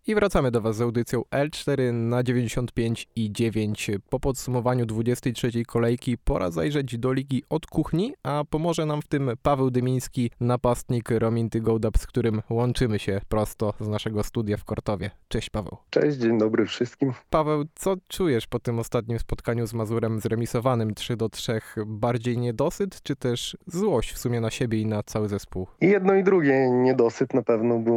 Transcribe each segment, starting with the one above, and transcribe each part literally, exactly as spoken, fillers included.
I wracamy do Was z audycją L cztery na dziewięćdziesiąt pięć i dziewięć. Po podsumowaniu dwudziestej trzeciej kolejki pora zajrzeć do ligi od kuchni, a pomoże nam w tym Paweł Dymiński, napastnik Rominty Gołdap, z którym łączymy się prosto z naszego studia w Kortowie. Cześć Paweł. Cześć, dzień dobry wszystkim. Paweł, co czujesz po tym ostatnim spotkaniu z Mazurem zremisowanym trzy do trzech? Bardziej niedosyt, czy też złość w sumie na siebie i na cały zespół? I jedno i drugie, niedosyt na pewno, bo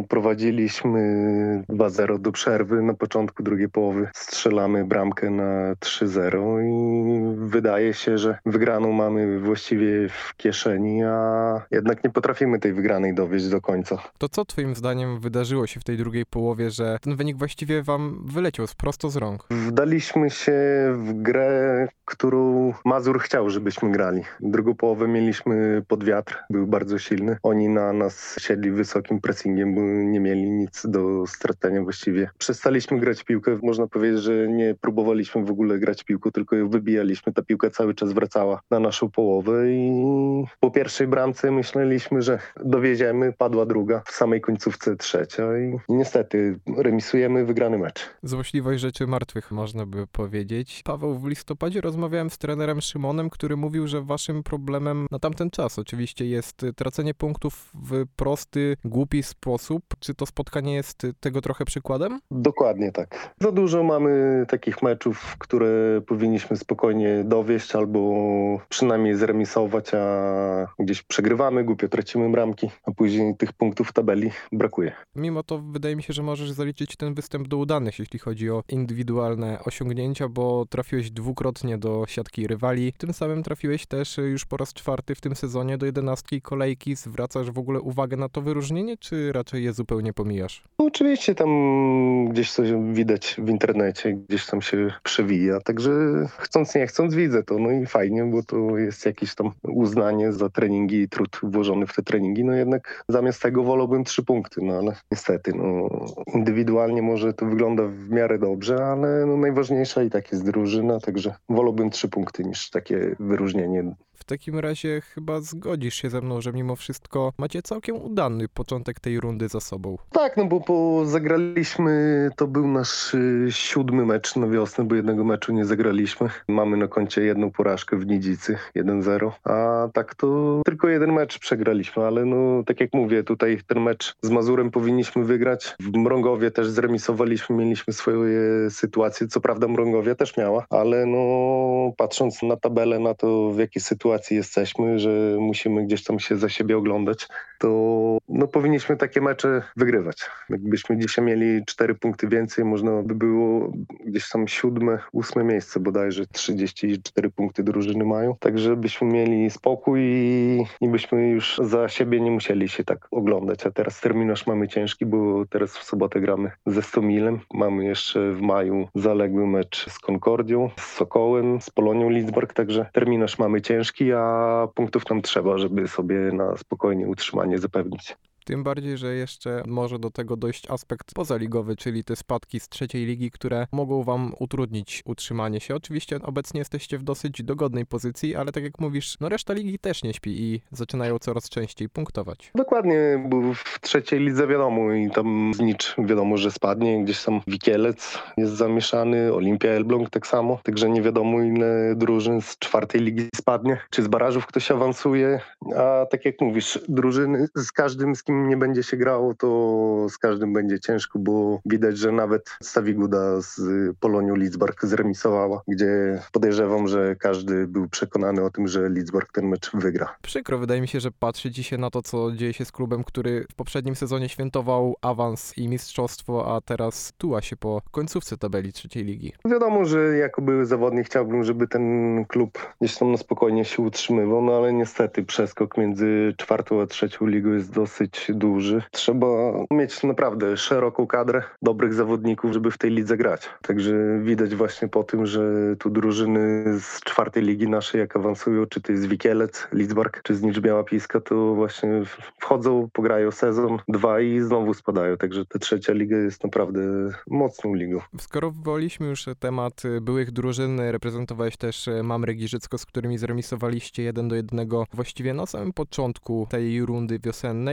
prowadziliśmy dwa zero do przerwy. Na początku drugiej połowy strzelamy bramkę na trzy zero i wydaje się, że wygraną mamy właściwie w kieszeni, a jednak nie potrafimy tej wygranej dowieść do końca. To co twoim zdaniem wydarzyło się w tej drugiej połowie, że ten wynik właściwie wam wyleciał prosto z rąk? Wdaliśmy się w grę, którą Mazur chciał, żebyśmy grali. Drugą połowę mieliśmy pod wiatr, był bardzo silny. Oni na nas siedli wysokim pressingiem, bo nie mieli nic do stracenia właściwie. Przestaliśmy grać piłkę, można powiedzieć, że nie próbowaliśmy w ogóle grać piłką, tylko ją wybijaliśmy. Ta piłka cały czas wracała na naszą połowę i po pierwszej bramce myśleliśmy, że dowieziemy, padła druga, w samej końcówce trzecia i niestety remisujemy, wygrany mecz. Złośliwość rzeczy martwych, można by powiedzieć. Paweł, w listopadzie rozmawiałem z trenerem Szymonem, który mówił, że waszym problemem na tamten czas oczywiście jest tracenie punktów w prosty, głupi sposób. Czy to spotkanie jest tego trochę przykładem? Dokładnie tak. Za dużo mamy takich meczów, które powinniśmy spokojnie dowieść albo przynajmniej zremisować, a gdzieś przegrywamy, głupio tracimy bramki, a później tych punktów w tabeli brakuje. Mimo to wydaje mi się, że możesz zaliczyć ten występ do udanych, jeśli chodzi o indywidualne osiągnięcia, bo trafiłeś dwukrotnie do siatki rywali. Tym samym trafiłeś też już po raz czwarty w tym sezonie do jedenastki kolejki. Zwracasz w ogóle uwagę na to wyróżnienie, czy raczej je zupełnie pomijasz? No, oczywiście tam gdzieś coś widać w internecie, gdzieś tam się przewija, także chcąc nie chcąc widzę to, no i fajnie, bo to jest jakieś tam uznanie za treningi i trud włożony w te treningi, no jednak zamiast tego wolałbym trzy punkty, no ale niestety, no indywidualnie może to wygląda w miarę dobrze, ale no najważniejsza i tak jest drużyna, także wolałbym trzy punkty niż takie wyróżnienie. W takim razie chyba zgodzisz się ze mną, że mimo wszystko macie całkiem udany początek tej rundy za sobą. Tak, no bo, bo zagraliśmy, to był nasz y, siódmy mecz na wiosnę, bo jednego meczu nie zagraliśmy. Mamy na koncie jedną porażkę w Nidzicy, jeden zero, a tak to tylko jeden mecz przegraliśmy, ale no tak jak mówię, tutaj ten mecz z Mazurem powinniśmy wygrać. W Mrągowie też zremisowaliśmy, mieliśmy swoje sytuacje, co prawda Mrągowia też miała, ale no patrząc na tabelę, na to w jakiej sytuacji jesteśmy, że musimy gdzieś tam się za siebie oglądać, to no powinniśmy takie mecze wygrywać. Jakbyśmy dzisiaj mieli cztery punkty więcej, można by było gdzieś tam siódme, ósme miejsce bodajże, trzydzieści cztery punkty drużyny mają, tak żebyśmy mieli spokój i, i byśmy już za siebie nie musieli się tak oglądać, a teraz terminarz mamy ciężki, bo teraz w sobotę gramy ze Stomilem, mamy jeszcze w maju zaległy mecz z Concordią, z Sokołem, z Polonią Lidzbark, także terminarz mamy ciężki, a punktów nam trzeba, żeby sobie na spokojnie utrzymanie zapewnić. Tym bardziej, że jeszcze może do tego dojść aspekt pozaligowy, czyli te spadki z trzeciej ligi, które mogą wam utrudnić utrzymanie się. Oczywiście obecnie jesteście w dosyć dogodnej pozycji, ale tak jak mówisz, no reszta ligi też nie śpi i zaczynają coraz częściej punktować. Dokładnie, bo w trzeciej lidze wiadomo i tam Znicz wiadomo, że spadnie, gdzieś tam Wikielec jest zamieszany, Olimpia Elbląg tak samo, także nie wiadomo ile drużyn z czwartej ligi spadnie, czy z barażów ktoś awansuje, a tak jak mówisz, drużyny z każdym, z kim nie będzie się grało, to z każdym będzie ciężko, bo widać, że nawet Stawiguda z Polonią Lidzbark zremisowała, gdzie podejrzewam, że każdy był przekonany o tym, że Lidzbark ten mecz wygra. Przykro, wydaje mi się, że patrzy ci się na to, co dzieje się z klubem, który w poprzednim sezonie świętował awans i mistrzostwo, a teraz tuła się po końcówce tabeli trzeciej ligi. Wiadomo, że jako były zawodnik chciałbym, żeby ten klub gdzieś tam na spokojnie się utrzymywał, no ale niestety przeskok między czwartą a trzecią ligą jest dosyć duży. Trzeba mieć naprawdę szeroką kadrę dobrych zawodników, żeby w tej lidze grać. Także widać właśnie po tym, że tu drużyny z czwartej ligi naszej jak awansują, czy to jest Wikielec, Lidzbark, czy Znicz Biała Piska, to właśnie wchodzą, pograją sezon, dwa i znowu spadają. Także ta trzecia liga jest naprawdę mocną ligą. Skoro wywołaliśmy już temat byłych drużyn, reprezentowałeś też Mamry Giżycko, z którymi zremisowaliście jeden do jednego właściwie na samym początku tej rundy wiosennej. Oni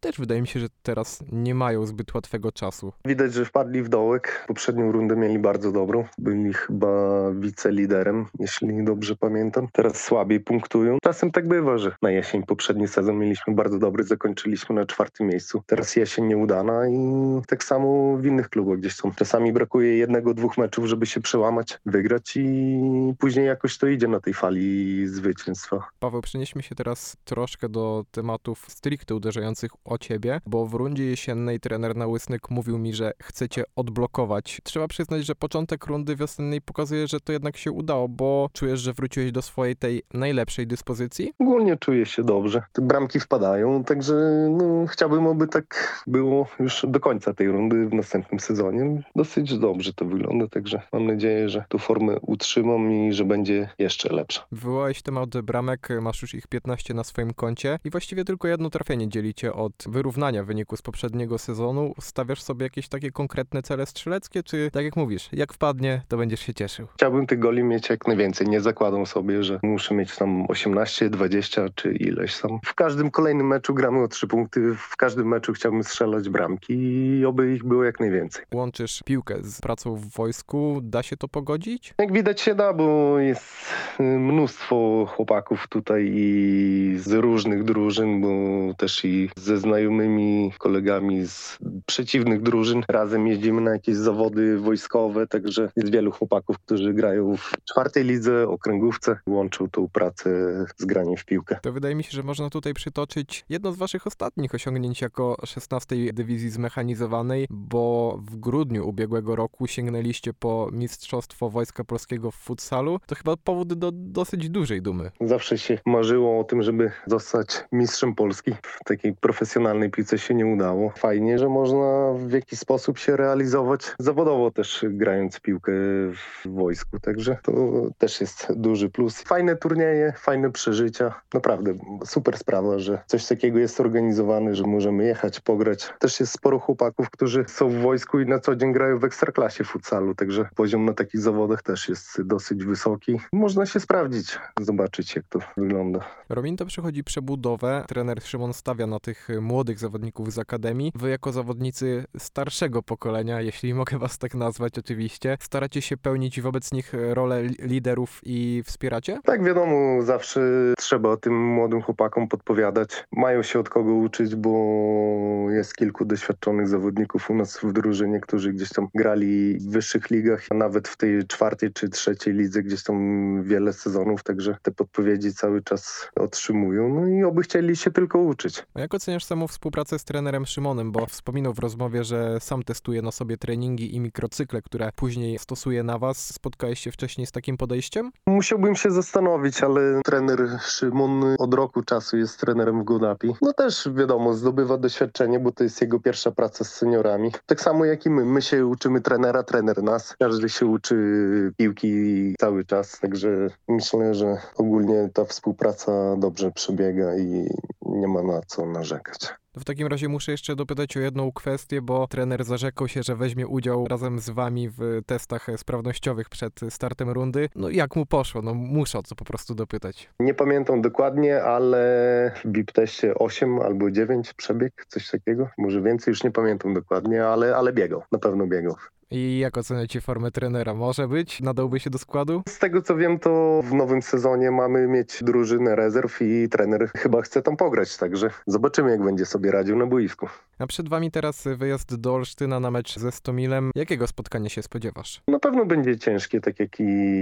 też wydaje mi się, że teraz nie mają zbyt łatwego czasu. Widać, że wpadli w dołek. Poprzednią rundę mieli bardzo dobrą. Byli chyba wiceliderem, jeśli dobrze pamiętam. Teraz słabiej punktują. Czasem tak bywa, że na jesień poprzedni sezon mieliśmy bardzo dobry, zakończyliśmy na czwartym miejscu. Teraz jesień nieudana i tak samo w innych klubach gdzieś są. Czasami brakuje jednego, dwóch meczów, żeby się przełamać, wygrać i później jakoś to idzie na tej fali zwycięstwa. Paweł, przenieśmy się teraz troszkę do tematów stricte uderzających o ciebie, bo w rundzie jesiennej trener Nałysnyk mówił mi, że chcecie odblokować. Trzeba przyznać, że początek rundy wiosennej pokazuje, że to jednak się udało, bo czujesz, że wróciłeś do swojej tej najlepszej dyspozycji? Ogólnie czuję się dobrze. Te bramki wpadają, także no, chciałbym, aby tak było już do końca tej rundy w następnym sezonie. Dosyć dobrze to wygląda, także mam nadzieję, że tu formę utrzymam i że będzie jeszcze lepsza. Wywołałeś temat bramek, masz już ich piętnaście na swoim koncie i właściwie tylko jedno trafienie dzielicie od wyrównania wyniku z poprzedniego sezonu. Stawiasz sobie jakieś takie konkretne cele strzeleckie, czy tak jak mówisz, jak wpadnie, to będziesz się cieszył? Chciałbym tych goli mieć jak najwięcej. Nie zakładam sobie, że muszę mieć tam osiemnaście, dwadzieścia czy ileś tam. W każdym kolejnym meczu gramy o trzy punkty. W każdym meczu chciałbym strzelać bramki i oby ich było jak najwięcej. Łączysz piłkę z pracą w wojsku. Da się to pogodzić? Jak widać się da, bo jest mnóstwo chłopaków tutaj i z różnych drużyn, bo też i ze znajomymi kolegami z przeciwnych drużyn. Razem jeździmy na jakieś zawody wojskowe, także jest wielu chłopaków, którzy grają w czwartej lidze, okręgówce, łączą tą pracę z graniem w piłkę. To wydaje mi się, że można tutaj przytoczyć jedno z waszych ostatnich osiągnięć jako szesnastej dywizji zmechanizowanej, bo w grudniu ubiegłego roku sięgnęliście po Mistrzostwo Wojska Polskiego w futsalu. To chyba powód do dosyć dużej dumy. Zawsze się marzyło o tym, żeby zostać mistrzem Polski. W takiej profesjonalnej piłce się nie udało. Fajnie, że można w jakiś sposób się realizować zawodowo też grając w piłkę w wojsku, także to też jest duży plus. Fajne turnieje, fajne przeżycia. Naprawdę super sprawa, że coś takiego jest organizowane, że możemy jechać, pograć. Też jest sporo chłopaków, którzy są w wojsku i na co dzień grają w ekstraklasie futsalu, także poziom na takich zawodach też jest dosyć wysoki. Można się sprawdzić, zobaczyć jak to wygląda. Rominto przechodzi przebudowę. Trener Szymon stawia na tych młodych zawodników z Akademii. Wy jako zawodnicy starszego pokolenia, jeśli mogę was tak nazwać oczywiście, staracie się pełnić wobec nich rolę liderów i wspieracie? Tak, wiadomo, zawsze trzeba tym młodym chłopakom podpowiadać. Mają się od kogo uczyć, bo jest kilku doświadczonych zawodników u nas w drużynie, którzy gdzieś tam grali w wyższych ligach, a nawet w tej czwartej czy trzeciej lidze gdzieś tam wiele sezonów, także te podpowiedzi cały czas otrzymują. No i oby chcieli się tylko uczyć. A jak oceniasz samą współpracę z trenerem Szymonem, bo wspominał w rozmowie, że sam testuje na sobie treningi i mikrocykle, które później stosuje na was. Spotkałeś się wcześniej z takim podejściem? Musiałbym się zastanowić, ale trener Szymon od roku czasu jest trenerem w Godapi. No też wiadomo, zdobywa doświadczenie, bo to jest jego pierwsza praca z seniorami. Tak samo jak i my. My się uczymy trenera, trener nas. Każdy się uczy piłki cały czas, także myślę, że ogólnie ta współpraca dobrze przebiega i nie ma na co narzekać. W takim razie muszę jeszcze dopytać o jedną kwestię, bo trener zarzekał się, że weźmie udział razem z wami w testach sprawnościowych przed startem rundy. No jak mu poszło? No muszę o co po prostu dopytać. Nie pamiętam dokładnie, ale w B I P teście osiem albo dziewięć przebieg, coś takiego. Może więcej, już nie pamiętam dokładnie, ale, ale biegał, na pewno biegał. I jak oceniacie formę trenera? Może być? Nadałby się do składu? Z tego co wiem, to w nowym sezonie mamy mieć drużynę rezerw i trener chyba chce tam pograć, także zobaczymy jak będzie sobie radził na boisku. A przed wami teraz wyjazd do Olsztyna na mecz ze Stomilem. Jakiego spotkania się spodziewasz? Na pewno będzie ciężkie, tak jak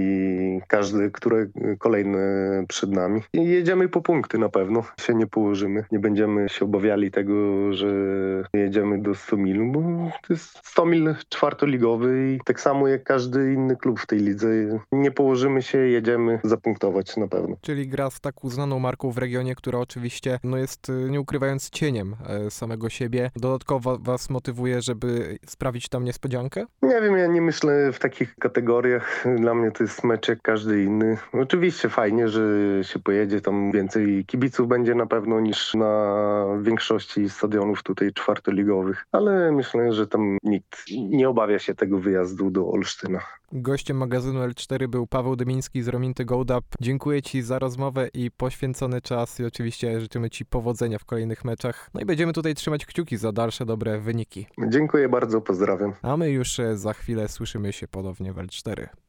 i każdy, które kolejne przed nami. I jedziemy po punkty na pewno, się nie położymy. Nie będziemy się obawiali tego, że jedziemy do Stomilu, bo to jest Stomil czwartoligowy i tak samo jak każdy inny klub w tej lidze. Nie położymy się, jedziemy zapunktować na pewno. Czyli gra z tak uznaną marką w regionie, która oczywiście no jest, nie ukrywając, cieniem samego siebie. Dodatkowo was motywuje, żeby sprawić tam niespodziankę? Nie wiem, ja nie myślę w takich kategoriach. Dla mnie to jest mecz jak każdy inny. Oczywiście fajnie, że się pojedzie, tam więcej kibiców będzie na pewno niż na większości stadionów tutaj czwartoligowych, ale myślę, że tam nikt nie obawia się tego wyjazdu do Olsztyna. Gościem magazynu L cztery był Paweł Dymiński z Rominty Gołdap. Dziękuję ci za rozmowę i poświęcony czas i oczywiście życzymy ci powodzenia w kolejnych meczach. No i będziemy tutaj trzymać kciuki za dalsze dobre wyniki. Dziękuję bardzo, pozdrawiam. A my już za chwilę słyszymy się ponownie w L cztery.